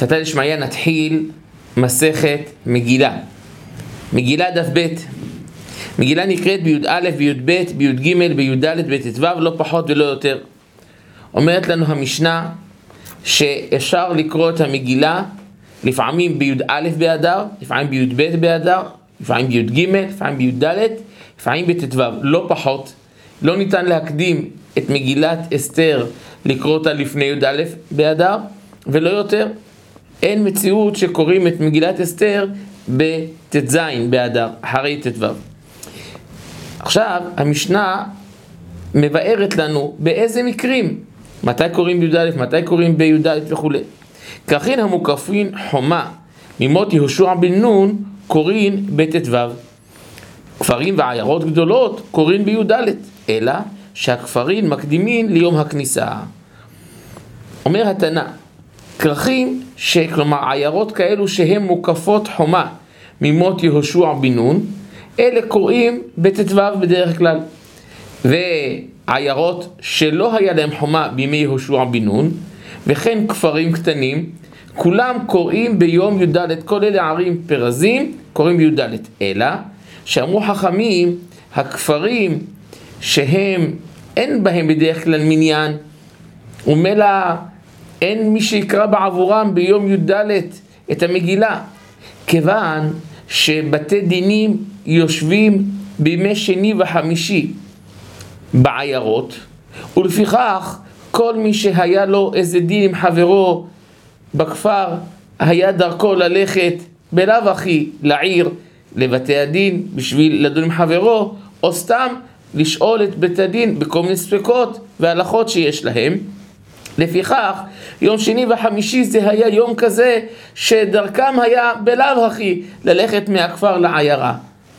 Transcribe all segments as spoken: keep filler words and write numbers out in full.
סייעתא דשמיא נתחיל מסכת מגילה. מגילה דף ב'. מגילה נקראת בי"א, בי"ב, בי"ג, בי"ד, בט"ו, לא פחות ולא יותר. אומרת לנו המשנה שאפשר לקרוא את המגילה לפעמים בי"א באדר, לפעמים בי"ב באדר, לפעמים בי"ג, לפעמים בי"ד, לפעמים בט"ו, לא פחות. לא ניתן להקדים את מגילת אסתר לקרוא אותה לפני י"א באדר, ולא יותר. אין מציאות שקוראים את מגילת אסתר בט"ז באדר, אחרי ט"ו. עכשיו, המשנה מבארת לנו באיזה מקרים, מתי קוראים בי"א, מתי קוראים בי"ד וכו'. ככן המוקפין חומה ממות יהושע בן נון קוראים בט"ו. כפרים ועיירות גדולות קוראים בי"ד, אלא שהכפרים מקדימים ליום הכניסה. אומר התנא, כרכים, כלומר עיירות כאלו שהן מוקפות חומה ממות יהושע בן נון, אלה קוראים בט"ו בדרך כלל. ועיירות שלא היה להם חומה בימי יהושע בן נון, וכן כפרים קטנים, כולם קוראים ביום י"ד. כל אלה ערים פרזים קוראים בי"ד, אלא שאמרו חכמים, הכפרים שהם אין בהם בדרך כלל מניין, ומלא אין מי שיקרא בעבורם ביום י"ד את המגילה, כיוון שבתי דינים יושבים בימי שני וחמישי בעיירות, ולפיכך כל מי שהיה לו איזה דין עם חברו בכפר, היה דרכו ללכת בלאו הכי לעיר, לבתי הדין, בשביל לדון עם חברו, או סתם לשאול את בית הדין בכל מיני ספקות והלכות שיש להם. לפיכך, יום שני וחמישי זה היה יום כזה שדרכם היה בלאו הכי ללכת מהכפר לעיירה.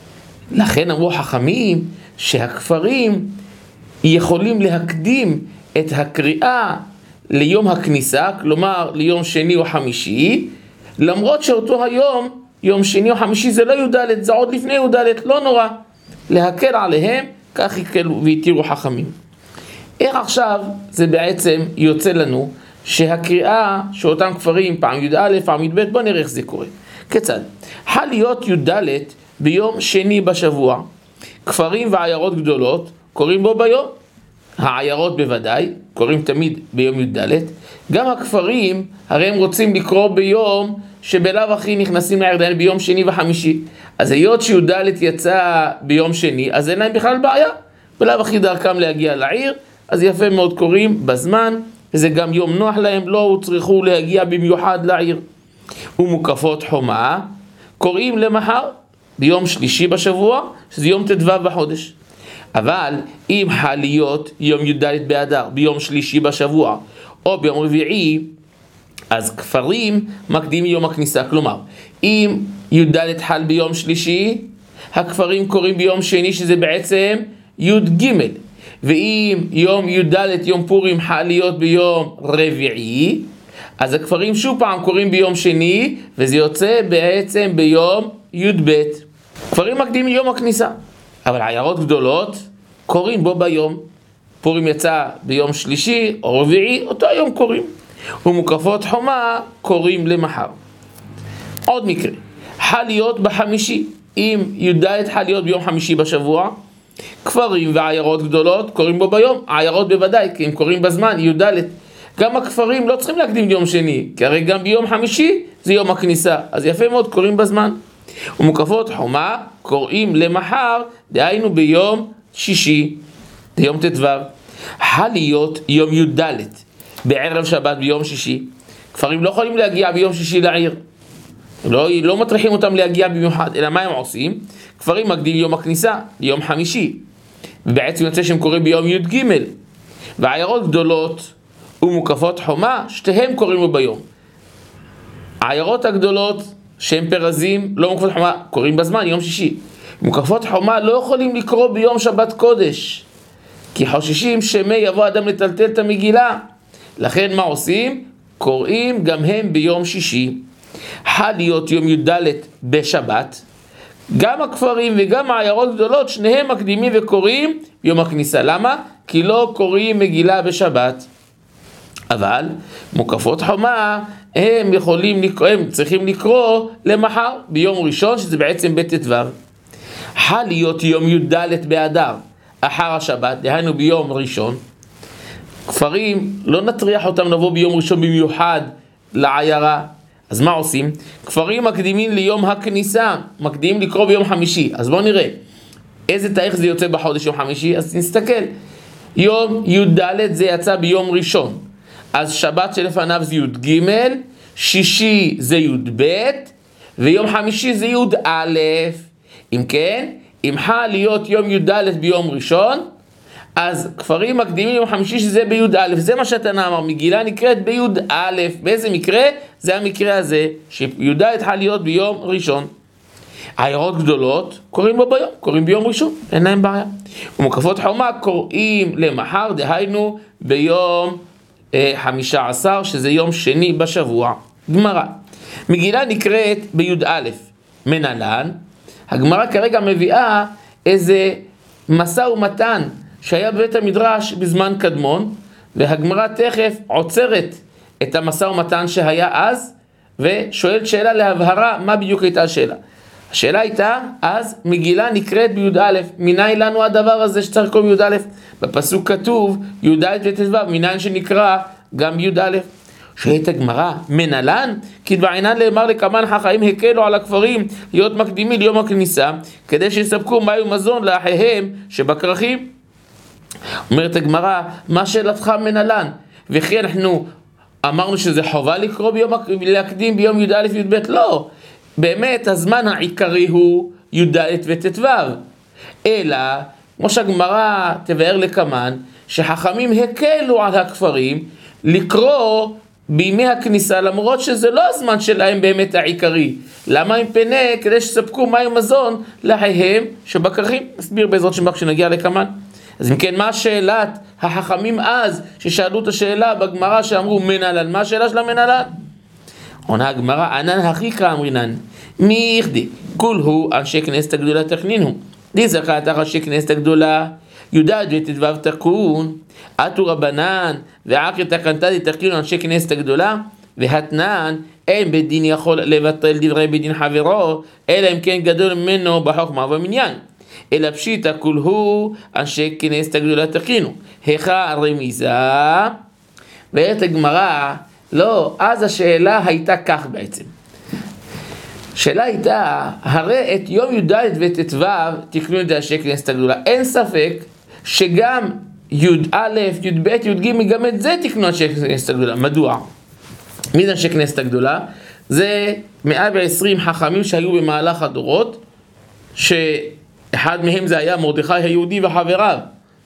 לכן אמרו חכמים שהכפרים יכולים להקדים את הקריאה ליום הכניסה, כלומר ליום שני או חמישי, למרות שאותו היום, יום שני או חמישי זה לא י"ד, זה עוד לפני י"ד, לא נורא. להקל עליהם, כך יקלו והתירו חכמים. איך עכשיו זה בעצם יוצא לנו שהקריאה שאותם כפרים פעם י"א, פעם י"ב, בוא נראה איך זה קורה. כיצד? חל להיות י"ד ביום שני בשבוע. כפרים ועיירות גדולות קוראים בו ביום. העיירות בוודאי קוראים תמיד ביום י"ד. גם הכפרים הרי הם רוצים לקרוא ביום שבלאו הכי נכנסים לעיר, ביום שני וחמישי. אז היות שי"ד יצא ביום שני, אז אין להם בכלל בעיה. בלאו הכי דרכם להגיע לעיר, אז יפה מאוד קוראים בזמן, וזה גם יום נוח להם, לא הוצרכו להגיע במיוחד לעיר. ומוקפות חומה קוראים למחר ביום שלישי בשבוע, שזה יום ט"ו בחודש. אבל אם חל להיות יום י"ד באדר ביום שלישי בשבוע או ביום רביעי, אז כפרים מקדימים יום הכניסה. כלומר, אם י"ד חל ביום שלישי, הכפרים קוראים ביום שני, שזה בעצם י"ג. ואם יום י"ד, יום פורים, חל להיות ביום רביעי, אז הכפרים שוב פעם קוראים ביום שני, וזה יוצא בעצם ביום י"ב. כפרים מקדימים יום הכניסה. אבל עיירות גדולות קוראים בו ביום. פורים יצא ביום שלישי או רביעי, אותו היום קוראים. ומוקפות חומה קוראים למחר. עוד מקרה, חל להיות בחמישי. אם י"ד חל להיות ביום חמישי בשבוע, כפרים ועיירות גדולות קוראים בו ביום. העיירות בוודאי, כי הם קוראים בזמן י"ד. גם הכפרים לא צריכים להקדים יום שני, כי הרי גם ביום חמישי זה יום הכניסה, אז יפה מאוד קוראים בזמן. ומוקפות חומה קוראים למחר, דהיינו ביום שישי, זה יום ט"ו. חל להיות יום י"ד בערב שבת ביום שישי, כפרים לא יכולים להגיע ביום שישי לעיר, לא, לא מטריחים אותם להגיע במיוחד, אלא מה הם עושים? כפרים מקדים יום הכניסה ליום חמישי, ובעצם יוצא שהם קוראים ביום י"ג. ועיירות גדולות ומוקפות חומה, שתיהם קוראים לו ביום. העיירות הגדולות שהם פרזים, לא מוקפות חומה, קוראים בזמן, יום שישי. מוקפות חומה לא יכולים לקרוא ביום שבת קודש, כי חוששים שמא יבוא אדם לטלטל את המגילה. לכן מה עושים? קוראים גם הם ביום שישי. חל להיות יום י"ד בשבת, גם הכפרים וגם העיירות גדולות, שניהם מקדימים וקוראים יום הכניסה. למה? כי לא קוראים מגילה בשבת. אבל מוקפות חומה הם יכולים לקרוא, הם צריכים לקרוא למחר, ביום ראשון, שזה בעצם בית ט"ו. חל להיות יום י"ד באדר, אחר השבת, דהיינו ביום ראשון. כפרים, לא נטריח אותם לבוא ביום ראשון במיוחד לעיירה. אז מה עושים? כפרים מקדימים ליום הכניסה, מקדימים לקרוא ביום חמישי. אז בואו נראה, איזה תאריך זה יוצא בחודש יום חמישי? אז נסתכל. יום י"ד זה יצא ביום ראשון. אז שבת שלפניו זה י"ג, שישי זה י"ב, ויום חמישי זה י"א. אם כן, אם חל להיות יום י"ד ביום ראשון, אז כפרים מקדימים יום חמישי שזה בי"א. זה מה שהתנא אמר, מגילה נקראת בי"א. באיזה מקרה? זה המקרה הזה, שי"ד חל להיות ביום ראשון. עיירות גדולות קוראים בו ביום, קוראים ביום ראשון, אין להם בעיה. ומקפות חומה קוראים למחר, דהיינו ביום אה, חמישה עשר, שזה יום שני בשבוע. גמרא, מגילה נקראת בי"א. מנהלן, הגמרא כרגע מביאה איזה משא ומתן שהיה בבית המדרש בזמן קדמון, והגמרא תכף עוצרת את המשא ומתן שהיה אז, ושואלת שאלה להבהרה מה בדיוק הייתה השאלה. השאלה הייתה, אז מגילה נקראת בי"א, מניין לנו הדבר הזה שצריך לקרוא בי"א? בפסוק כתוב י"ד וט"ו, מניין שנקרא גם י"א. שואלת הגמרא, מנהלן? כי דבעינן לאמר לקמן חכמים הקלו על הכפרים להיות מקדימים ליום הכניסה, כדי שיספקו מים ומזון לאחיהם שבכרכים. אומרת הגמרא, מה שאלתך מנהלן? וכי אנחנו אמרנו שזה חובה לקרוא ביום, להקדים ביום י"א י"ב? לא. באמת הזמן העיקרי הוא י"ד וט"ו. אלא, כמו שהגמרא תבאר לקמן, שחכמים הקלו על הכפרים לקרוא בימי הכניסה, למרות שזה לא הזמן שלהם באמת העיקרי. למה הם פנה? כדי שספקו מים ומזון לאחיהם שבכרכים. נסביר בעזרת שם כשנגיע לקמן. אז אם כן, מה שאלת החכמים אז ששאלו את השאלה בגמרא שאמרו מנהלן? מה השאלה של המנהלן? עונה הגמרא, ענן הכי אמרינן, מי יכדי? כול הוא אנשי כנסת הגדולה תכנינו. די זכה תחת אנשי כנסת הגדולה, י"ד וט"ו תקון, עטו רבנן, ועקר תקנתא תכנינו אנשי כנסת הגדולה, והתנן, אין בית דין יכול לבטל דברי בית דין חברו, אלא אם כן גדול ממנו בחוכמה ובמניין. אלא פשיטא כול הוא אנשי כנסת הגדולה תכנינו. היכא הרמיזה? ואת הגמרא, לא, אז השאלה הייתה כך בעצם. השאלה הייתה, הרי את יום י"ד וט"ו תקנו את אנשי כנסת הגדולה. אין ספק שגם י"א, י"ב, י"ג, גם את זה תקנו אנשי כנסת הגדולה. מדוע? מי זה אנשי כנסת הגדולה? זה מאה ועשרים חכמים שהיו במהלך הדורות, שאחד מהם זה היה מרדכי היהודי וחבריו.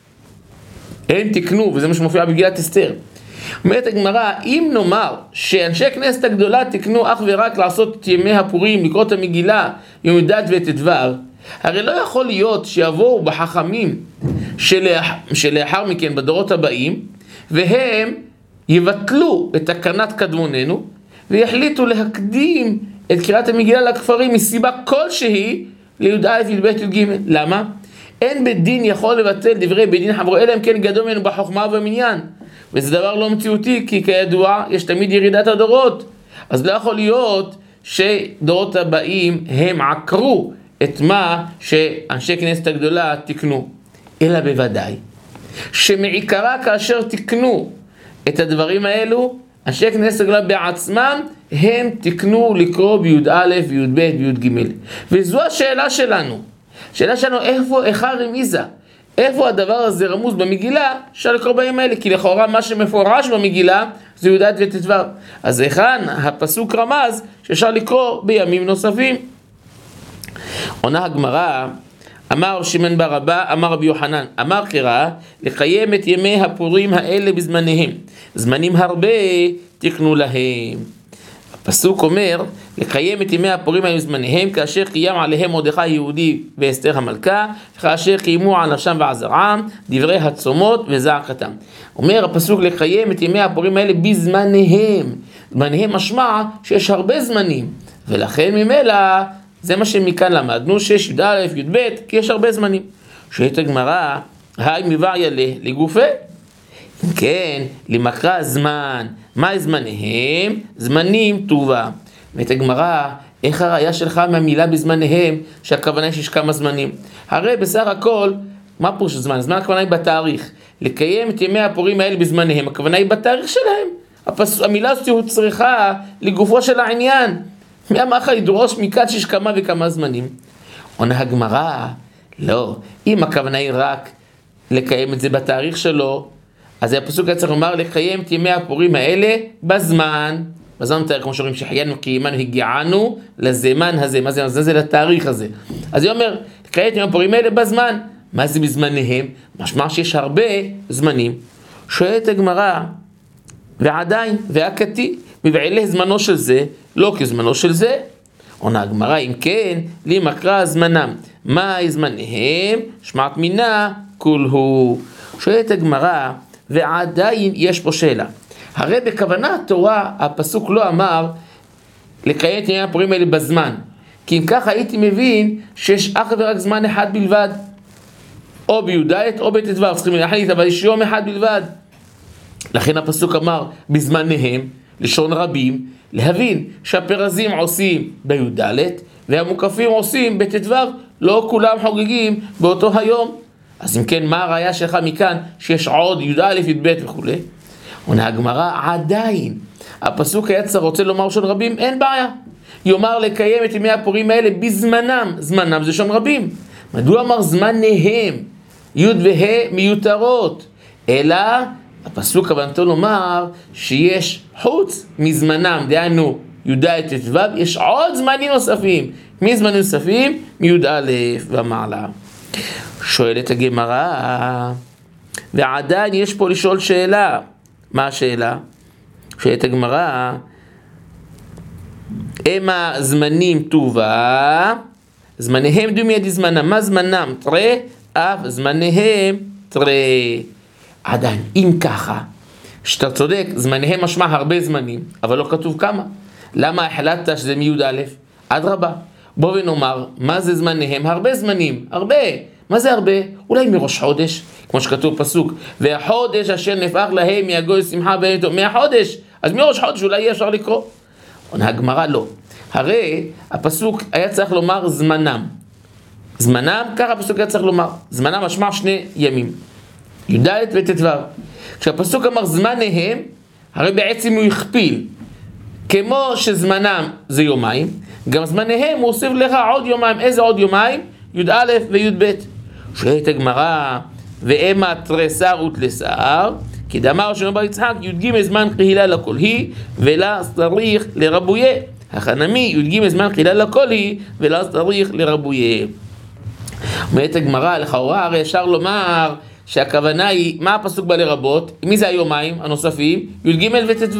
הם תקנו, וזה מה שמופיע בגילת אסתר. אומרת הגמרא, אם נאמר שאנשי כנסת הגדולה תקנו אך ורק לעשות את ימי הפורים, לקרוא את המגילה, יום י"ד וט"ו, הרי לא יכול להיות שיבואו בחכמים שלאח... שלאחר מכן בדורות הבאים, והם יבטלו את תקנת קדמוננו, ויחליטו להקדים את קריאת המגילה לכפרים מסיבה כלשהי לי"א י"ב י"ג. למה? אין בית דין יכול לבטל דברי בית דין חברו, אלא אם כן גדול ממנו בחוכמה ובמניין. וזה דבר לא מציאותי, כי כידוע יש תמיד ירידת הדורות. אז לא יכול להיות שדורות הבאים הם עקרו את מה שאנשי כנסת הגדולה תקנו. אלא בוודאי שמעיקרה כאשר תקנו את הדברים האלו, אנשי כנסת הגדולה בעצמם הם תקנו לקרוא בי"א, בי"ב, בי"ג. וזו השאלה שלנו. השאלה שלנו, איפה, איך הרמיזה? איפה הדבר הזה רמוז במגילה? אפשר לקרוא בימים האלה, כי לכאורה מה שמפורש במגילה זה י"ד וט"ו. אז היכן הפסוק רמז שאפשר לקרוא בימים נוספים? עונה הגמרא, אמר שמעון בר אבא, אמר רבי יוחנן, אמר קרא, לקיים את ימי הפורים האלה בזמניהם. זמנים הרבה תקנו להם. הפסוק אומר, לקיים את ימי הפורים האלה בזמניהם, כאשר קיים עליהם מרדכי היהודי ואסתר המלכה, כאשר קיימו על נפשם ועזרם, דברי הצומות וזעקתם. אומר הפסוק לקיים את ימי הפורים האלה בזמניהם. זמניהם משמע שיש הרבה זמנים, ולכן ממילא זה מה שמכאן למדנו, שיש י"א, י"ב, כי יש הרבה זמנים. שואלת הגמרא, היי מבעיה לגופה? כן, למקרא הזמן, מה זמניהם? זמנים טובה. ואת הגמרא, איך הראיה שלך מהמילה בזמניהם, שהכוונה שיש כמה זמנים? הרי בסך הכל, מה פירוש זמן? זמן הכוונה היא בתאריך. לקיים את ימי הפורים האלה בזמניהם, הכוונה היא בתאריך שלהם. הפס... המילה הזאת הוא צריכה לגופו של העניין. מי אמר לך לדרוש מכאן שיש כמה וכמה זמנים? עונה הגמרא, לא. אם הכוונה היא רק לקיים את זה בתאריך שלו, אז הפסוק היה צריך לומר לקיים את ימי הפורים האלה בזמן. בזמן מתאר כמו שאומרים שחיינו קיימנו הגיענו לזמן הזה. מה זה? זה, זה לתאריך הזה. אז היא אומר, לקיים את ימי הפורים האלה בזמן. מה זה בזמניהם? משמע שיש הרבה זמנים. שואלת הגמרא, ועדיין, והקתי, מבעילי זמנו של זה, לא כזמנו של זה. עונה הגמרא, אם כן, לי מקרא זמנם. מה זמניהם? שמעת מינה, כול הוא. שואלת הגמרא, ועדיין יש פה שאלה. הרי בכוונה התורה, הפסוק לא אמר לקיים את ימי הפורים האלה בזמן. כי אם ככה הייתי מבין שיש אך ורק זמן אחד בלבד. או בי"ד או בט"ו, צריכים להחליט, אבל יש יום אחד בלבד. לכן הפסוק אמר בזמניהם, לשון רבים, להבין שהפרזים עושים בי"ד והמוקפים עושים בט"ו, לא כולם חוגגים באותו היום. אז אם כן, מה הראיה שלך מכאן שיש עוד י"א, י"ב וכו'? עונה הגמרא, עדיין הפסוק היה צריך רוצה לומר לשון רבים, אין בעיה. יאמר לקיים את ימי הפורים האלה בזמנם, זמנם זה לשון רבים. מדוע אמר זמניהם? י' וה' מיותרות, אלא הפסוק כוונתו לומר שיש חוץ מזמנם, דהיינו י"ד ט"ו, יש עוד זמנים נוספים. מי זמנים נוספים? מי"א ומעלה. שואלת הגמרא, ועדיין יש פה לשאול שאלה. מה השאלה? שואלת הגמרא, אמה זמנים טובה, זמניהם דומיה דזמנם. מה זמנם? תראה, אף זמניהם תראה. עדיין, אם ככה, שאתה צודק, זמניהם משמע הרבה זמנים, אבל לא כתוב כמה. למה החלטת שזה מי"א? אדרבה. בוא ונאמר, מה זה זמניהם? הרבה זמנים, הרבה. מה זה הרבה? אולי מראש חודש, כמו שכתוב פסוק, והחודש אשר נפח להם מהגוי שמחה ואיתו, מהחודש, אז מראש חודש אולי יהיה אפשר לקרוא. עונה הגמרא לא. הרי הפסוק היה צריך לומר זמנם. זמנם, ככה הפסוק היה צריך לומר. זמנם משמע שני ימים. י"ד וט"ו. כשהפסוק אמר זמניהם, הרי בעצם הוא הכפיל. כמו שזמנם זה יומיים, גם זמניהם הוא הוסיף לך עוד יומיים. איזה עוד יומיים? י"א וי"ב. שואלת הגמרא, ואמה תרסר ותלסר, כי דאמר שלמה בר יצחק, י"ג זמן קהילה לכל היא, ולה צריך לרבויה. החנמי, י"ג זמן קהילה לכל היא, ולה צריך לרבויה. אומרת הגמרא, לכאורה הרי אפשר לומר שהכוונה היא, מה הפסוק בא לרבות? מי זה היומיים הנוספים? י"ג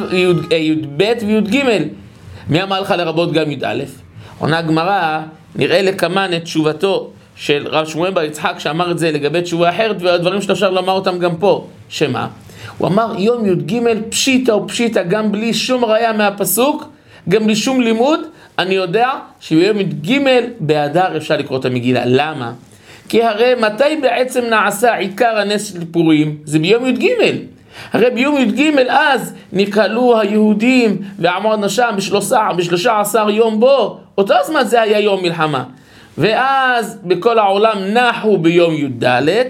וי"ב וי"ג. מי אמר לך לרבות גם י"א? עונה הגמרא, נראה לכמן את תשובתו של רב שמואל בר יצחק שאמר את זה לגבי תשובה אחרת, והדברים שאפשר לומר אותם גם פה. שמה? הוא אמר יום י"ג פשיטה או פשיטה, גם בלי שום ראיה מהפסוק, גם בלי שום לימוד, אני יודע שביום י"ג באדר אפשר לקרוא את המגילה. למה? כי הרי מתי בעצם נעשה עיקר הנס של פורים? זה ביום י"ג. הרי ביום י"ג אז נקהלו היהודים ועמדנו שם בשלושה, בשלושה עשר יום בו, אותו זמן זה היה יום מלחמה. ואז בכל העולם נחו ביום י"ד,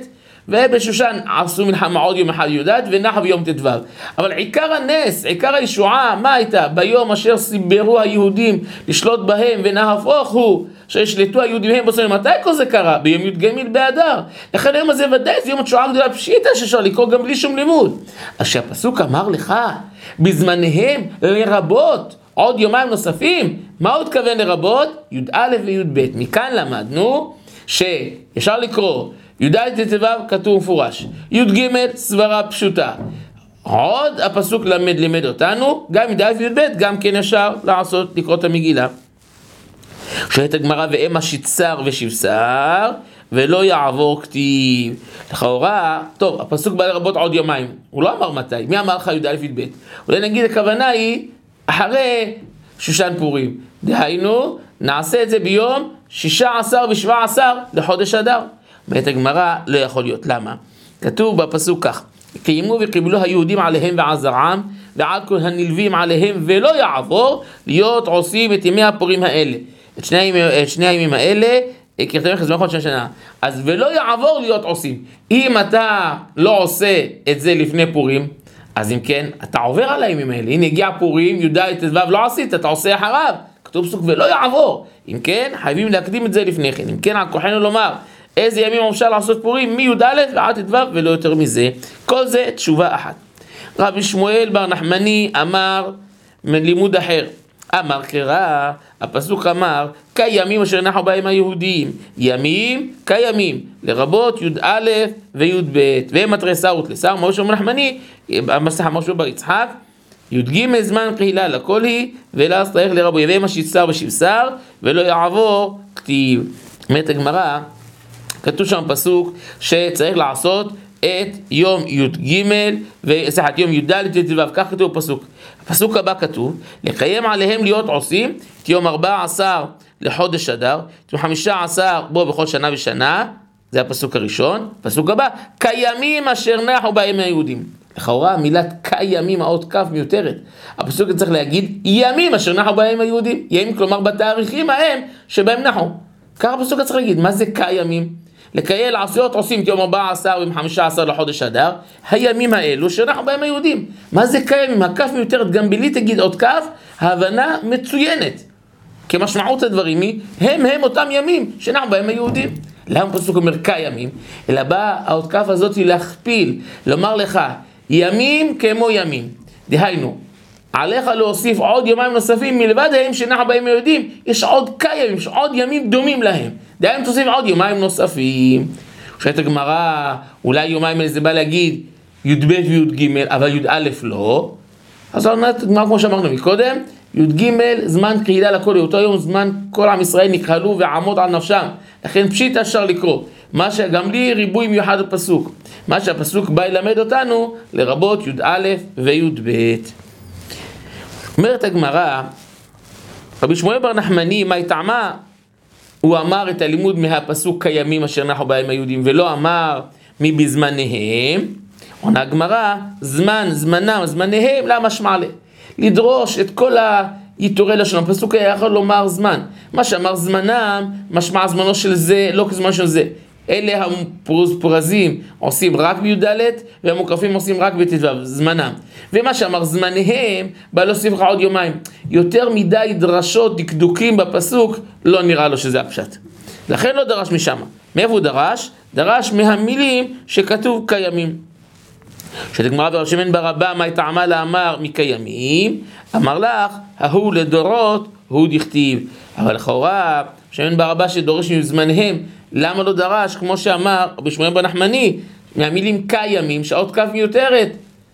ובשושן עשו מלחמה עוד יום אחד י"ד, ונחו ביום ט"ו. אבל עיקר הנס, עיקר הישועה, מה הייתה? ביום אשר סיברו היהודים לשלוט בהם, ונהפוך הוא שישלטו היהודים הם בסוף. מתי כל זה קרה? ביום י"ג באדר. לכן היום הזה ודאי זה יום התשועה הגדולה פשיטה שאפשר לקרוא גם בלי שום לימוד. אז שהפסוק אמר לך, בזמניהם לרבות עוד יומיים נוספים, מה הוא התכוון לרבות? י"א וי"ב. מכאן למדנו שאפשר לקרוא י"ד ט"ו כתוב מפורש, י"ג סברה פשוטה. עוד הפסוק למד לימד אותנו, גם י"ד וי"ב גם כן אפשר לעשות, לקרוא את המגילה. שואלת הגמרא, ואמה שיצר ושבשר ולא יעבור כתיב. לכאורה, טוב, הפסוק בא לרבות עוד יומיים, הוא לא אמר מתי. מי אמר לך י"ד וי"ב? אולי נגיד הכוונה היא אחרי שושן פורים, דהיינו נעשה את זה ביום שישה עשר ושבע עשר לחודש אדר. אומרת הגמרא, לא יכול להיות. למה? כתוב בפסוק כך, קיימו וקיבלו היהודים עליהם ועזרם, ועל כל הנלווים עליהם, ולא יעבור להיות עושים את ימי הפורים האלה. את שני, את שני הימים האלה, כרתם חזמן חודש השנה. אז ולא יעבור להיות עושים. אם אתה לא עושה את זה לפני פורים, אז אם כן, אתה עובר על הימים האלה. הנה הגיע פורים, י"ד ט"ו לא עשית, אתה עושה אחריו. כתוב פסוק ולא יעבור. אם כן, חייבים להקדים את זה לפני כן. אם כן, על כוחנו לומר, איזה ימים אפשר לעשות פורים? מי"ד ועד ט"ו ולא יותר מזה. כל זה תשובה אחת. רבי שמואל בר נחמני אמר לימוד אחר. אמר קרא, הפסוק אמר, כימים אשר נחו בהם היהודים. ימים כימים, לרבות י"א וי"ב. והם מתרסאות לשר משה בר נחמני, המסך משה בר יצחק, י"ג זמן קהילה לכל היא, ולא צריך לרבו יביא מה שיצר ושבשר, ולא יעבור כתיב. אומרת הגמרא, כתוב שם פסוק שצריך לעשות את יום י"ג וסליחה, את יום י"ד וט"ו, כך כתוב פסוק. הפסוק הבא כתוב, לקיים עליהם להיות עושים את יום ארבע עשר לחודש אדר, את יום חמישה עשר בו בכל שנה ושנה, זה הפסוק הראשון. פסוק הבא, כימים אשר נחו בהם היהודים. לכאורה מילת כימים, האות כף מיותרת. הפסוק צריך להגיד ימים אשר נחו בהם היהודים. ימים כלומר בתאריכים ההם שבהם נחו. כך הפסוק צריך להגיד, מה זה כימים? לקיים לעשות עושים את יום ארבע עשר ויום חמישה עשר לחודש אדר, הימים האלו שאנחנו בהם היהודים. מה זה כימים? הכף מיותרת, גם בלי תגיד עוד כף, ההבנה מצוינת. כמשמעות הדברים היא, הם הם אותם ימים שאנחנו בהם היהודים. למה פסוק אומר כימים? אלא בא העוד כף הזאת להכפיל, לומר לך, ימים כמו ימים. דהיינו, עליך להוסיף עוד יומיים נוספים מלבד הימים שאנחנו בהם היהודים, יש עוד כימים, יש עוד ימים דומים להם. דהיינו תוסיף עוד יומיים נוספים. שואלת הגמרא, אולי יומיים האלה זה בא להגיד י"ב וי"ג, אבל י"א לא. אז אומרת הגמרא כמו שאמרנו מקודם, י"ג זמן קהילה לכל, אותו יום זמן כל עם ישראל נקהלו ועמוד על נפשם. לכן פשיט אפשר לקרוא. מה שגם לי ריבוי מיוחד בפסוק. מה שהפסוק בא ללמד אותנו לרבות י"א וי"ב. אומרת הגמרא, רבי שמואל בר נחמני, מה טעמה? הוא אמר את הלימוד מהפסוק כימים אשר נחו בהם היהודים, ולא אמר מי בזמניהם. עונה הגמרא, זמן, זמנם, זמניהם, למה משמע לה? לדרוש את כל היתורי לשון. הפסוק היה יכול לומר זמן. מה שאמר זמנם, משמע זמנו של זה, לא כזמן של זה. אלה הפרזים עושים רק בי"ד, והמוקרפים עושים רק בט"ו, זמנם. ומה שאמר זמניהם, בא להוסיף לך עוד יומיים. יותר מדי דרשות, דקדוקים בפסוק, לא נראה לו שזה הפשט. לכן לא דרש משם. מאיפה הוא דרש? דרש מהמילים שכתוב כימים. שתגמרא ברב שמעון בר אבא, מה טעמה לאמר מקיימים? אמר לך, ההוא לדורות, הוא דכתיב. אבל לכאורה, שמעון בר אבא שדורש מזמניהם, למה לא דרש, כמו שאמר רבי שמואל בר נחמני, מהמילים כימים, שעות כף מיותרת?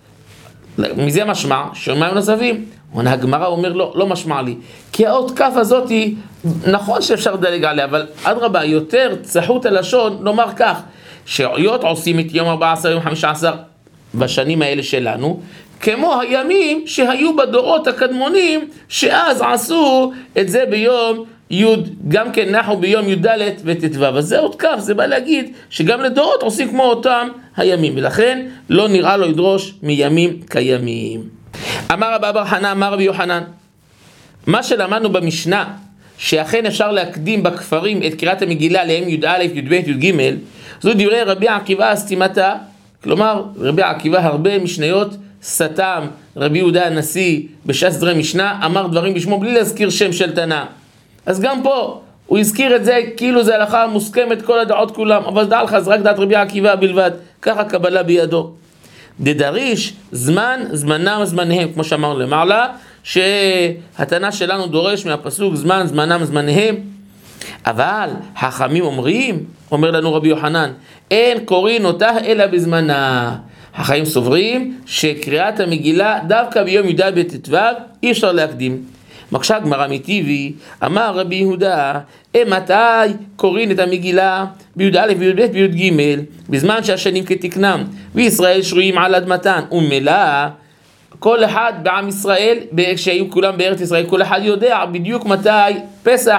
מזה משמע, שיומיים נוספים. הגמרא אומר לא, לא משמע לי. כי האות כף הזאת היא, נכון שאפשר לדלג עליה, אבל אדרבה, יותר צחות הלשון, נאמר כך, שהיות עושים את יום ארבע עשר, יום חמישה עשר, בשנים האלה שלנו, כמו הימים שהיו בדורות הקדמונים, שאז עשו את זה ביום י', גם כן נחו ביום י"ד וט"ו. אז זה עוד כף, זה בא להגיד שגם לדורות עושים כמו אותם הימים, ולכן לא נראה לו לדרוש מימים קיימים. אמר רבי בר חנא, אמר רבי יוחנן, מה שלמדנו במשנה, שאכן אפשר להקדים בכפרים את קריאת המגילה להם י"א, י"ב, י"ג, זו דברי רבי עקיבא הסתימתה. כלומר, רבי עקיבא הרבה משניות סתם רבי יהודה הנשיא בש"ס סדרי משנה, אמר דברים בשמו בלי להזכיר שם של תנא. אז גם פה הוא הזכיר את זה כאילו זה הלכה מוסכמת כל הדעות כולם, אבל דע לך, זה רק דעת רבי עקיבא בלבד, ככה קבלה בידו. דדריש, זמן, זמנם, זמניהם, כמו שאמרנו למעלה, שהתנא שלנו דורש מהפסוק זמן, זמנם, זמניהם. אבל החכמים אומרים, אומר לנו רבי יוחנן, אין קוראים אותה אלא בזמנה. החכמים סוברים שקריאת המגילה דווקא ביום י"ד בט"ו אי אפשר להקדים. מקשה הגמרא מטיבי, אמר רבי יהודה, מתי קוראים את המגילה בי"א בי"ב בי"ג, בזמן שהשנים כתקנם וישראל שרויים על אדמתן, וממילא כל אחד בעם ישראל, כשהיו כולם בארץ ישראל, כל אחד יודע בדיוק מתי פסח,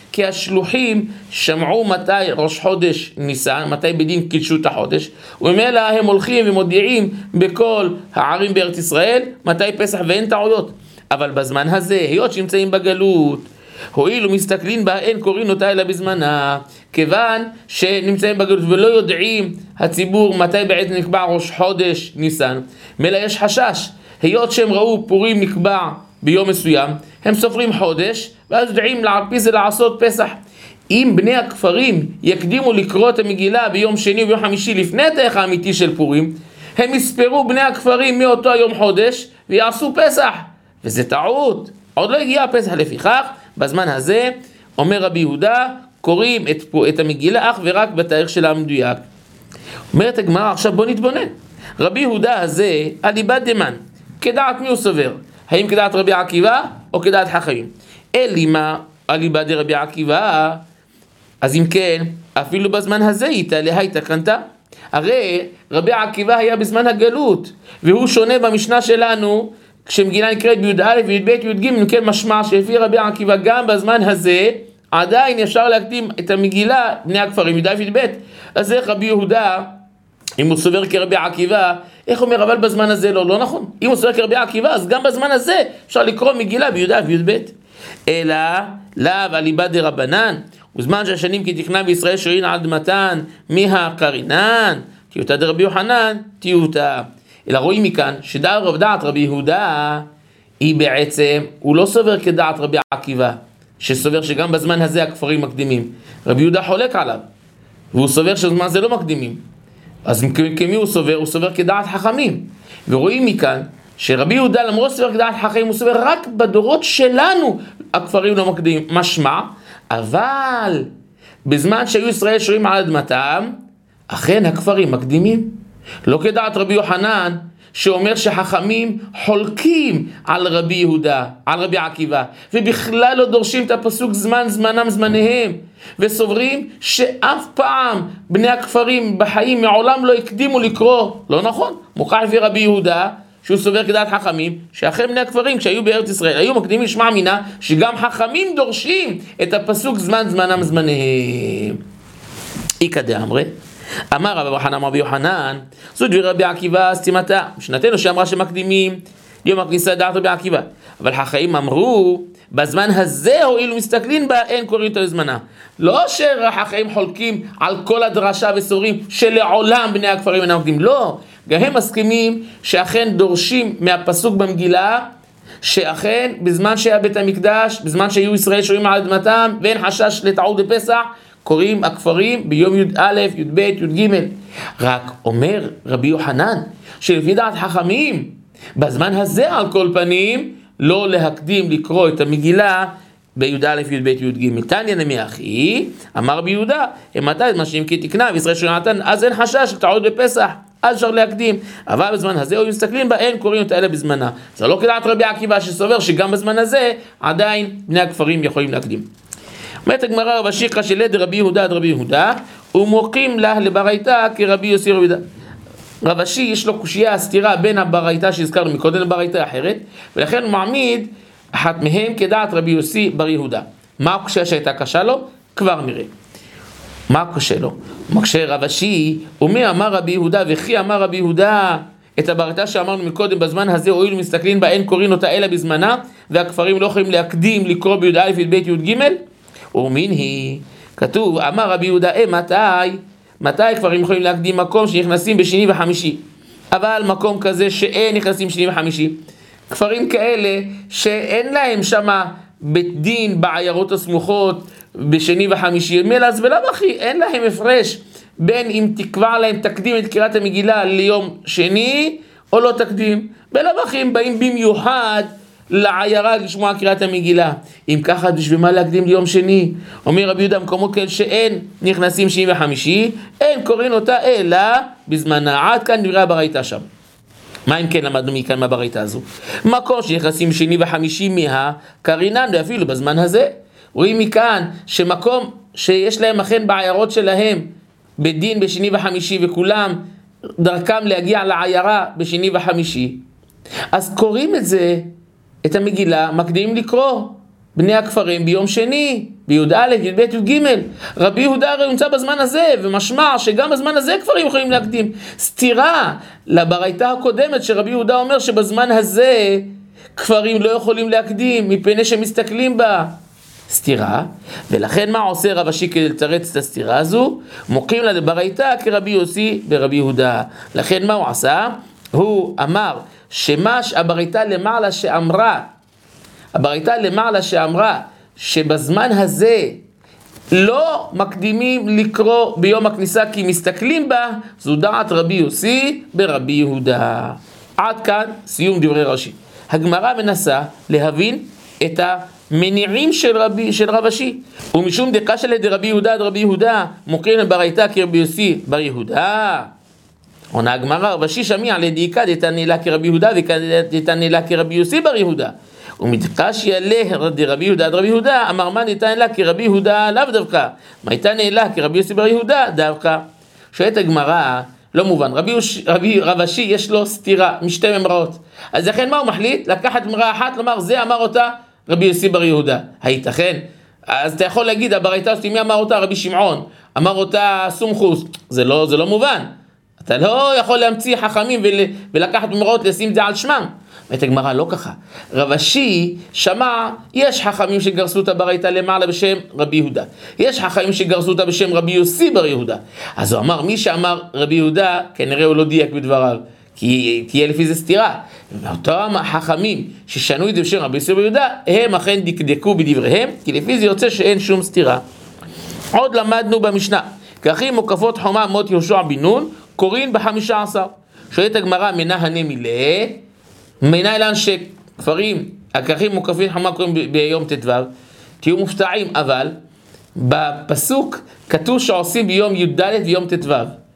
כי השלוחים שמעו מתי ראש חודש ניסן, מתי בדין קידשו את החודש, וממילא הם הולכים ומודיעים בכל הערים בארץ ישראל מתי פסח, ואין טעויות. אבל בזמן הזה, היות שנמצאים בגלות, הואילו מסתכלים בה, אין קוראים אותה אלא בזמנה, כיוון שנמצאים בגלות ולא יודעים הציבור מתי בעצם נקבע ראש חודש ניסן, מילא יש חשש, היות שהם ראו פורים נקבע ביום מסוים, הם סופרים חודש, ואז יודעים להרפי זה לעשות פסח. אם בני הכפרים יקדימו לקרוא את המגילה ביום שני וביום חמישי לפני התאריך האמיתי של פורים, הם יספרו בני הכפרים מאותו יום חודש ויעשו פסח, וזה טעות, עוד לא הגיע הפסח. לפיכך בזמן הזה, אומר רבי יהודה, קוראים את, את המגילה אך ורק בתאריך שלה המדויק. אומרת הגמרא, עכשיו בוא נתבונן. רבי יהודה הזה, אליבא דמן, כדעת מי הוא סובר? האם כדעת רבי עקיבא או כדעת חכמים? אלימה אליבא דרבי עקיבא, אז אם כן, אפילו בזמן הזה איתה להייתה קנתה. הרי רבי עקיבא היה בזמן הגלות, והוא שונה במשנה שלנו, כשמגילה נקראת בי"א וי"ב י"ג, כן משמע שלפי רבי עקיבא גם בזמן הזה עדיין אפשר להקדים את המגילה בני הכפרים י"א וי"ב. אז איך רבי יהודה, אם הוא סובר כרבי עקיבא, איך אומר אבל בזמן הזה לא? לא נכון. אם הוא סובר כרבי עקיבא, אז גם בזמן הזה אפשר לקרוא מגילה בי"א וי"ב. אלא לאו אליבא דרבנן, וזמן שהשנים כי תקנה בישראל שורין עד מתן מהקרינן תיותה דרבי יוחנן תיותה. אלא רואים מכאן שדעת רבי יהודה היא בעצם, הוא לא סובר כדעת רבי עקיבא, שסובר שגם בזמן הזה הכפרים מקדימים. רבי יהודה חולק עליו, והוא סובר שבזמן זה לא מקדימים. אז כמי הוא סובר? הוא סובר כדעת חכמים. ורואים מכאן שרבי יהודה למרות סובר כדעת חכמים, הוא סובר רק בדורות שלנו הכפרים לא מקדימים. משמע, אבל בזמן שהיו ישראל שורים על אדמתם, אכן הכפרים מקדימים. לא כדעת רבי יוחנן, שאומר שחכמים חולקים על רבי יהודה, על רבי עקיבא, ובכלל לא דורשים את הפסוק זמן זמנם זמניהם, וסוברים שאף פעם בני הכפרים בחיים מעולם לא הקדימו לקרוא. לא נכון, מוכח לפי רבי יהודה, שהוא סובר כדעת חכמים, שאחרי בני הכפרים כשהיו בארץ ישראל, היו מקדימים לשמע מינה, שגם חכמים דורשים את הפסוק זמן זמנם זמניהם. איקא דאמרי, אמר רבי יוחנן אמר רבי יוחנן, זו דבר רבי עקיבא סתימתה, משנתנו שאמרה שמקדימים יום הכניסה דעת רבי עקיבא, אבל חכמים אמרו, בזמן הזה הואילו מסתכלים בה, אין קוראים אותה לזמנה. לא שחכמים חולקים על כל הדרשה וסורים שלעולם בני הכפרים אינם מקדימים, לא, גם הם מסכימים שאכן דורשים מהפסוק במגילה, שאכן בזמן שהיה בית המקדש, בזמן שהיו ישראל שורים על אדמתם ואין חשש לטעות בפסח, קוראים הכפרים ביום י"א, י"ב, י"ג. רק אומר רבי יוחנן שלפי דעת חכמים בזמן הזה על כל פנים לא להקדים לקרוא את המגילה בי"א, י"ב, י"ג. תניא נמי אחי, אמר רבי יהודה, מתי משנים כי תקנה וישראל שורים על אדמתם, אז אין חשש לטעות בפסח, אז אפשר להקדים. אבל בזמן הזה או מסתכלים בה, אין קוראים את האלה בזמנה. זה לא כדעת רבי עקיבא שסובר שגם בזמן הזה עדיין בני הכפרים יכולים להקדים. אומרת הגמרא, רב השיחא של רבי יהודה עד רבי יהודה, ומוקים לה לברייתא כרבי יוסי רבי יהודה. רב השיחא יש לו קושייה סתירה בין הברייתא שהזכרנו מקודם לברייתא אחרת, ולכן הוא מעמיד אחת מהם כדעת רבי יוסי בר יהודה. מה הקושייה שהייתה קשה לו? כבר נראה. מה הקושה לו? מקשה רב השיחא, ומי אמר רבי יהודה וכי אמר רבי יהודה את הברייתא שאמרנו מקודם, בזמן הזה הואילו מסתכלים בה, אין קוראים אותה אלא בזמנה, והכפרים לא יכולים להקדים לקרוא בי"א, י"ב, י"ג. ומין היא, כתוב, אמר רבי יהודה, אה, מתי? מתי כפרים יכולים להקדים מקום שנכנסים בשני וחמישי? אבל מקום כזה שאין נכנסים שני וחמישי. כפרים כאלה שאין להם שמה בית דין בעיירות הסמוכות בשני וחמישי, מלאז ולא בכי, אין להם הפרש בין אם תקבע להם תקדים את קריאת המגילה ליום שני או לא תקדים. בלא בכי הם באים במיוחד לעיירה לשמוע קריאת המגילה. אם ככה, בשביל מה להקדים ליום שני? אומר רבי יהודה, מקומות כאלה שאין נכנסים שני וחמישי, אין קוראים אותה אלא בזמנה. עד כאן דברי הברייתא שם. מה אם כן למדנו מכאן מהברייתא הזו? מקום שנכנסים שני וחמישי מהקרינן, ואפילו בזמן הזה. רואים מכאן שמקום שיש להם אכן בעיירות שלהם בדין בשני וחמישי, וכולם דרכם להגיע לעיירה בשני וחמישי, אז קוראים את זה, את המגילה, מקדימים לקרוא בני הכפרים ביום שני, בי"א, י"ב, י"ג. רבי יהודה הרי נמצא בזמן הזה, ומשמע שגם בזמן הזה כפרים יכולים להקדים. סתירה לברייתא הקודמת שרבי יהודה אומר שבזמן הזה כפרים לא יכולים להקדים, מפני שמסתכלים בה. סתירה, ולכן מה עושה רב אשי כדי לתרץ את הסתירה הזו? מוקים לה לברייתא כרבי יוסי ברבי יהודה. לכן מה הוא עשה? הוא אמר שמה הברייתא למעלה שאמרה, הברייתא למעלה שאמרה שבזמן הזה לא מקדימים לקרוא ביום הכניסה כי מסתכלים בה, זו דעת רבי יוסי ברבי יהודה. עד כאן סיום דברי רש"י. הגמרא מנסה להבין את המניעים של רבי של רב אשי. ומשום דקשיא לדרבי יהודה עד רבי יהודה מוקרין לברייתא כרבי יוסי בר יהודה. עונה הגמרא, רב אשי שמיע לדאיכא דתניא לה כרבי יהודה ודתניא לה כרבי יוסי בר יהודה. ומתקשיא לדרבי יהודה עד רבי יהודה אמר מה ניתן לה כרבי יהודה לאו דווקא, מה ניתן לה כרבי יוסי בר יהודה דווקא. שואלת הגמרא, לא מובן, רבי, רבי רב אשי יש לו סתירה משתי ממראות, אז לכן מה הוא מחליט? לקחת ממראה אחת, לומר זה אמר אותה רבי יוסי בר יהודה. הייתכן? אז אתה יכול להגיד הברייתא הזאת מי אמר אותה? רבי שמעון אמר אותה סומכוס. זה לא, זה לא מובן. אתה לא יכול להמציא חכמים ול, ולקחת ממראות לשים את זה על שמם. את הגמרא לא ככה. רב אשי שמע, יש חכמים שגרסו את הברייתא למעלה בשם רבי יהודה, יש חכמים שגרסו אותה בשם רבי יוסי בר יהודה. אז הוא אמר, מי שאמר רבי יהודה כנראה הוא לא דייק בדבריו, כי תהיה לפי זה סתירה. ואותם החכמים ששנו את זה בשם רבי יוסי בר יהודה, הם אכן דקדקו בדבריהם, כי לפי זה יוצא שאין שום סתירה. עוד למדנו במשנה, ככים מוקפות חומה מות יהושע בן נון קוראים בחמישה עשר. שואלת הגמרא, מנה הנמילה, מנה אילן שכפרים, הככים מוקפים חומה קוראים ביום ט"ו. תהיו מופתעים, אבל בפסוק כתוב שעושים ביום י"ד ויום ט"ו.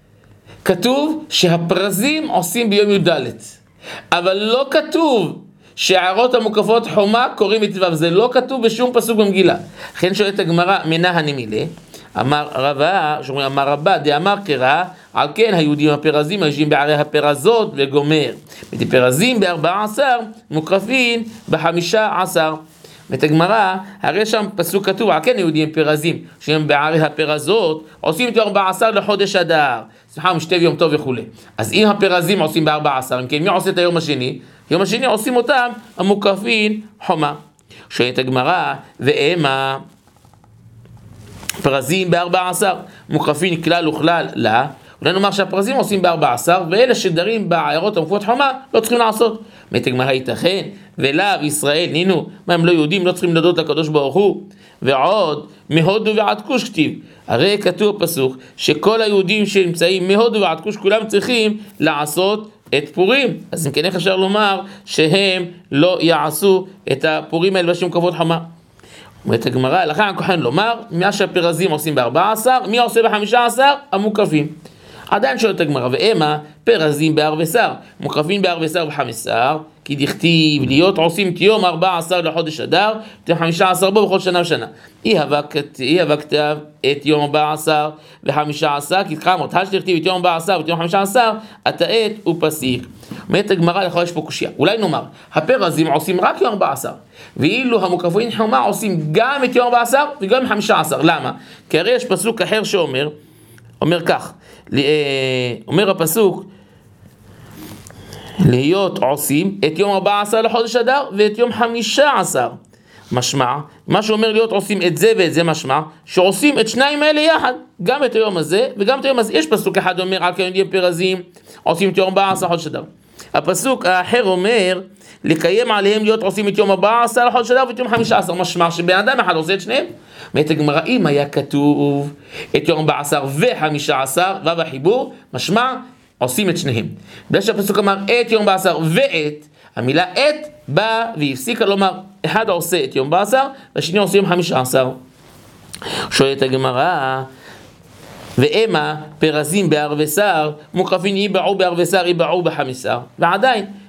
כתוב שהפרזים עושים ביום י"ד, אבל לא כתוב שהערות המוקפות חומה קוראים בט"ו. זה לא כתוב בשום פסוק במגילה. לכן שואלת הגמרא, מנה הנמילה, אמר רבה, שאומרים אמר רבה, דאמר קרא, על כן היהודים הפרזים היושבים בערי הפרזות וגומר. ופרזים בארבע עשר מוקרפין בחמישה עשר. ואת הגמרא, הרי שם פסוק כתוב, על כן היהודים פרזים שהם בערי הפרזות עושים את ארבע עשר לחודש אדר, סליחה, משתה ויום טוב וכו'. אז אם הפרזים עושים בארבע עשר, אם כן מי עושה את היום השני? יום השני עושים אותם המוקרפין חומה. שואלת הגמרא, ואמה פרזים בארבע עשר מוקרפין כלל וכלל לה. אולי נאמר שהפרזים עושים בארבע עשר, ואלה שדרים בעיירות המוקפות חומה לא צריכים לעשות. אומרת הגמרא, ייתכן ולאו ישראל נינו, מה הם לא יהודים, לא צריכים להודות לקדוש ברוך הוא? ועוד מהודו ועד כוש כתיב, הרי כתוב פסוק שכל היהודים שנמצאים מהודו ועד כוש כולם צריכים לעשות את פורים. אז אם כן איך אפשר לומר שהם לא יעשו את הפורים האלה בשם כבוד חומה? אומרת הגמרא, לכן הכוחן לומר, מה שהפרזים עושים בארבע עשר, מי עושה בחמישה עשר? המוקרפים. עדיין שואלת הגמרא, ואמה פרזים בערבי שר, מוקרפים בערבי שר וחמש עשר, כי דכתיב להיות עושים את יום ארבע עשר לחודש אדר, את חמישה עשר בו בכל שנה ושנה. אי הבא כתב את יום ארבע עשר וחמישה עשר, כי תחמות, השתכתיב את יום ארבע עשר ואת יום חמישה עשר, התעת ופסיק. אומרת הגמרא, לכאורה יש פה קושיה. אולי נאמר, הפרזים עושים רק יום ארבע עשר, ואילו המוקרפים חומה עושים גם את יום ארבע עשר וגם חמישה עשר. למה? כי הרי יש פסוק אחר שאומר, אומר כך, אומר הפסוק, להיות עושים את יום ארבע עשר לחודש אדר ואת יום חמישה עשר. משמע, מה שאומר להיות עושים את זה ואת זה משמע, שעושים את שניים האלה יחד, גם את היום הזה וגם את היום הזה. יש פסוק אחד אומר, על כן יהודים פרזים עושים את יום ארבע עשר לחודש אדר. הפסוק האחר אומר, לקיים עליהם להיות עושים את יום ארבע עשר לחודש אדר ואת יום חמישה עשר. משמע שבן אדם אחד עושה את שניהם. אומרת הגמרא, אם היה כתוב את יום ארבע עשר וחמישה עשר, וו החיבור, משמע עושים את שניהם. בגלל שהפסוק אמר את יום ארבע עשר ואת, המילה את באה והפסיקה לומר, אחד עושה את יום ארבע עשר והשני עושה יום חמישה עשר. שואלת הגמרא, ואמה פרזים בערבי שר, מוקרפין ייבעו בערבי שר, ייבעו בחמישה עשר. ועדיין,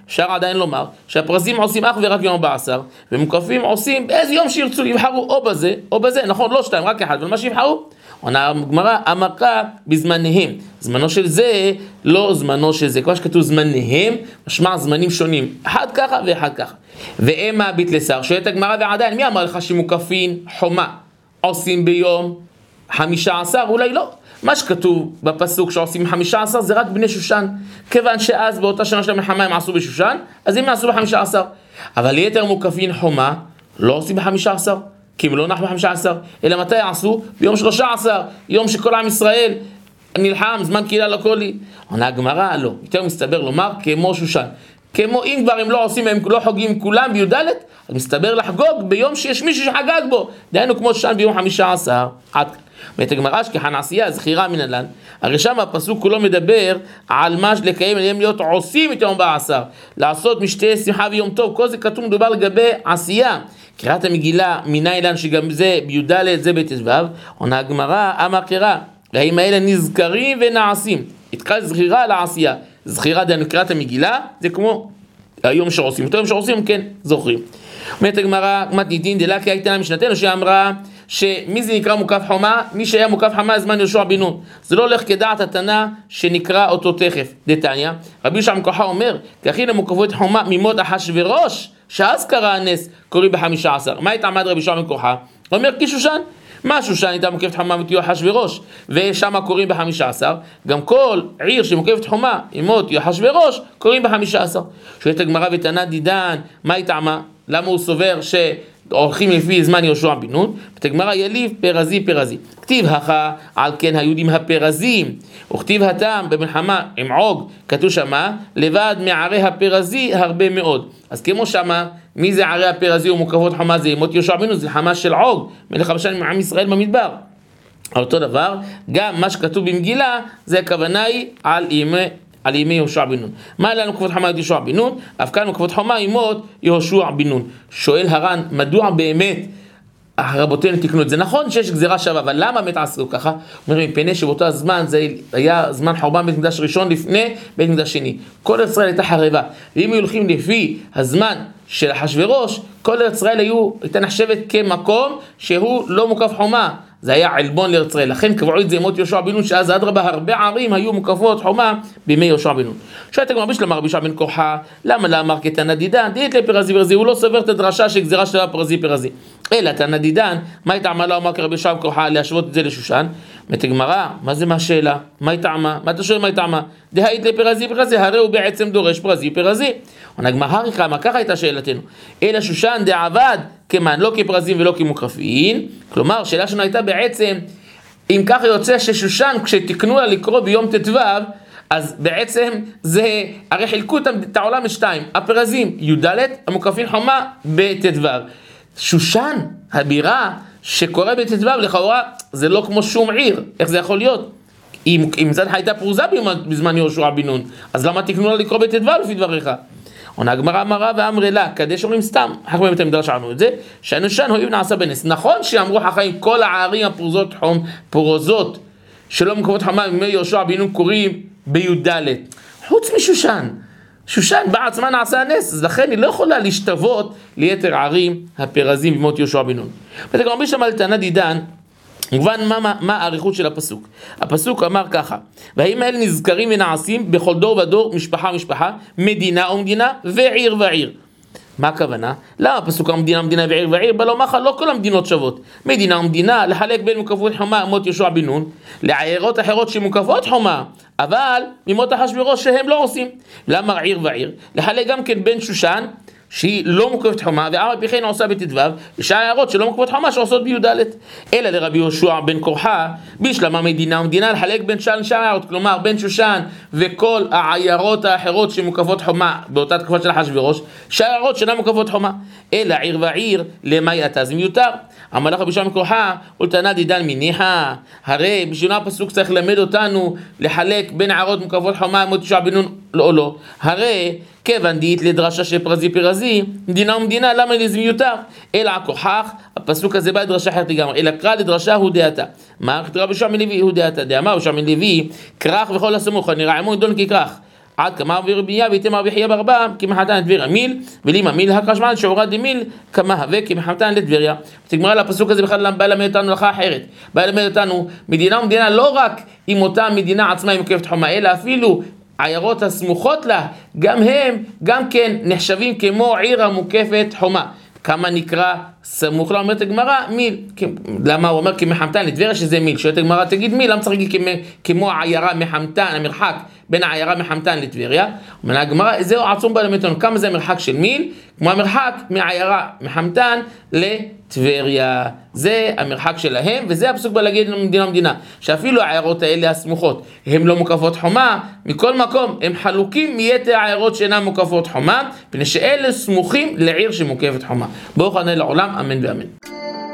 אפשר עדיין לומר שהפרזים עושים אך ורק יום ארבע עשר, ומוקפים עושים באיזה יום שירצו, יבחרו או בזה או בזה, נכון, לא שתיים, רק אחד, אבל מה שיבחרו. עונה הגמרא, המכה בזמניהם, זמנו של זה לא זמנו של זה, כמו שכתוב זמניהם, משמע זמנים שונים, אחד ככה ואחד ככה. ואמה ביטלי שר, שואלת הגמרא, ועדיין מי אמר לך שמוקפין חומה עושים ביום חמישה עשר? אולי לא. מה שכתוב בפסוק שעושים חמישה עשר זה רק בני שושן, כיוון שאז באותה שנה של המלחמה הם עשו בשושן, אז הם יעשו בחמישה עשר. אבל יתר מוקפין חומה לא עושים בחמישה עשר, כי הם לא נחו בחמישה עשר, אלא מתי יעשו? ביום שלושה עשר, יום שכל עם ישראל נלחם, זמן קהילה לקולי. עונה הגמרא, לא, יותר מסתבר לומר כמו שושן, כמו אם כבר הם לא עושים, הם לא חוגים כולם בי"ד, אז מסתבר לחגוג ביום שיש מישהו שחגג בו, דהיינו כמו שושן ביום חמישה עשר. עד כאן. ואת הגמרא שכחן עשייה, זכירה מן הלן, הרי שם הפסוק כולו מדבר על מה לקיים עליהם להיות עושים את יום ארבע עשר, לעשות משתה שמחה ויום טוב, כל זה כתוב מדובר לגבי עשייה. קריאת המגילה מניין לן שגם זה בי"ד זה בט"ו, עונה הגמרא, אמר קרא, והאם האלה נזכרים ונעשים, התקל זכירה לעשייה, זכירה דהיינו קריאת המגילה, זה כמו היום שעושים, אותו יום שעושים כן זוכרים. אומרת הגמרא, מתניתין דלקי הייתה משנתנו שאמרה שמי זה נקרא מוקף חומה? מי שהיה מוקף חומה זמן יהושע בן נון. זה לא הולך כדעת התנא שנקרא אותו תכף. דתניא, רבי יהושע בן קרחה אומר, ככין המוקפות חומה ממות אחשוורוש, שאז קרה הנס, קוראים בחמישה עשר. מה התעמד רבי יהושע בן קרחה? הוא אומר כי שושן, מה שושן הייתה מוקפת חומה מתיו אחשוורוש, ושם קוראים בחמישה עשר, גם כל עיר שמוקפת חומה ממות אחשוורוש, קוראים בחמישה עשר. שואלת הגמרא ותנא דידן, מה התעמה? למה הוא סובר ש... הולכים לפי זמן יהושע בן נון? בתגמרא יליב פרזי פרזי. כתיב הכה על כן היהודים הפרזים, וכתיב התם במלחמה עם עוג, כתוב שמה לבד מערי הפרזי הרבה מאוד. אז כמו שמה, מי זה ערי הפרזי ומוקפות חומה? זה ימות יהושע בן נון, זה חמה של עוג, מלך הבשן עם ישראל במדבר. אותו דבר, גם מה שכתוב במגילה, זה הכוונה היא על ימי על ימי יהושע בן נון. מה לנו מוקפות חומה את יהושע בן נון? אף כאן מוקפות חומה ימות יהושע בן נון. שואל הר"ן, מדוע באמת רבותינו תקנו את זה? נכון שיש גזירה שווה, אבל למה באמת עשו ככה? אומרים, מפני שבאותו הזמן זה היה זמן חורבן בית מקדש ראשון לפני בית מקדש שני. כל ארץ ישראל הייתה חרבה, ואם היו הולכים לפי הזמן של אחשוורוש, כל ארץ ישראל היו, הייתה נחשבת כמקום שהוא לא מוקף חומה. זה היה עלבון לארץ ישראל, לכן קבעו את זה ימות יהושע בן נון, שאז אדרבה הרבה ערים היו מוקפות חומה בימי יהושע בן נון. שואלת הגמרא בשלמה רבי יהושע בן קרחה, למה לא אמר כתנא דידן? דית לפרזי פרזי, הוא לא סובר את הדרשה של גזירה של פרזי פרזי. אלא תנא דידן, מה התעמה לא אמר כרבי יהושע בן קרחה להשוות את זה לשושן? אומרת הגמרא, מה זה מה השאלה? מה התעמה? מה אתה שואל מה התעמה? דהית לפרזי פרזי, הרי הוא בעצם דורש פרזי פרזי. עונה הגמרא, מה ככה הייתה שאלתנו? אלא שושן דעבד כמן, לא כפרזים ולא כמוקפין. כלומר, שאלה שלנו הייתה בעצם, אם ככה יוצא ששושן, כשתקנו לה לקרוא ביום ט"ו, אז בעצם זה, הרי חילקו את העולם לשתיים, הפרזים י"ד, המוקפין חומה בט"ו. שושן, הבירה שקורא בט"ו, לכאורה, זה לא כמו שום עיר. איך זה יכול להיות? אם, אם זאת הייתה פרוזה בזמן יהושע בן נון, אז למה תקנו לה לקרוא בט"ו לפי דבריך? עונה הגמרא אמרה ואמרה לה, קדש אומרים סתם, חכמים את המדרש שלנו את זה, שהנושן הואיל נעשה בנס. נכון שאמרו חכמים, כל הערים הפרוזות חום, פרוזות, שלא מוקפות חומה ממי יהושע בן נון קוראים בי"ד. חוץ משושן. שושן בעצמה נעשה הנס, אז לכן היא לא יכולה להשתוות ליתר ערים הפרזים במות יהושע בן נון. ותגמר בשלמה לתנא דידן, מובן מה, מה, מה האריכות של הפסוק. הפסוק אמר ככה, והאם האלה נזכרים ונעשים בכל דור ודור, משפחה משפחה, מדינה ומדינה ועיר ועיר. מה הכוונה? למה הפסוק המדינה מדינה ועיר ועיר? בלומר לא כל המדינות שוות. מדינה ומדינה לחלק בין מוקפות חומה מות יהושע בן נון לעיירות אחרות שמוקפות חומה, אבל ממות אחשוורוש שהם לא עושים. למה עיר ועיר? לחלק גם כן בין שושן שהיא לא מוקפת חומה, ואף על פי כן עושה בט"ו, ושאר העיירות שלא מוקפות חומה שעושות בי"ד. אלא לרבי יהושע בן קרחה, בשלמה מדינה ומדינה לחלק בין שאר העיירות, כלומר בין שושן וכל העיירות האחרות שמוקפות חומה באותה תקופה של אחשוורוש, שאר העיירות שאינן מוקפות חומה. אלא עיר ועיר למאי עתה זה מיותר. אמר לך רבי יהושע בן קרחה, ולתנא דידן מניחא, הרי בשביל הפסוק צריך ללמד אותנו לחלק בין העיירות מוקפות חומה מות יהושע בן נון לא לא. הרי כיוון דית לדרשה של פרזי פרזי, מדינה ומדינה, למה זה מיותר? אלא הכוחך, הפסוק הזה בא לדרשה אחרת לגמרי, אלא קרא לדרשה הוא דעתה. מה? כתוב רבי יהושע בן לוי הוא דעתה, דאמר יהושע בן לוי, כרך וכל הסמוך, נראה עמו נדון ככרך. עד כמה רבי חייא ויתם רבי חייא ברבה כמחתן לטבריה מיל, ולימה מיל הקשמן שעורה דמיל כמה הווה כמחתן לטבריה. תגמר על הפסוק הזה בכלל בא ללמד אותנו הלכה אחרת, בא ללמד אותנו מדינה ומדינה לא רק עם אותה מדינה עצמה היא מוקפת חומה, אלא אפילו עיירות הסמוכות לה, גם הם, גם כן נחשבים כמו עיר המוקפת חומה. כמה נקרא סמוך לה, אומרת הגמרא, מיל. למה הוא אומר כמחמתן לטבריה שזה מיל? שואלת הגמרא תגיד מיל, למה צריך להגיד כמו העיירה מחמתן, המרחק בין העיירה מחמתן לטבריה? אומרת הגמרא, זהו עצום בלמתון, כמה זה המרחק של מיל? כמו המרחק מהעיירה מחמתן לטבריה. זה המרחק שלהם, וזה הפסוק בא להגיד מדינה ומדינה, שאפילו העיירות האלה הסמוכות, הן לא מוקפות חומה, מכל מקום הם חלוקים מיתר העיירות שאינן מוקפות חומה, פני שאלה סמוכים לעיר שמוקפת חומה. ברוך ה' לעולם, אמן ואמן.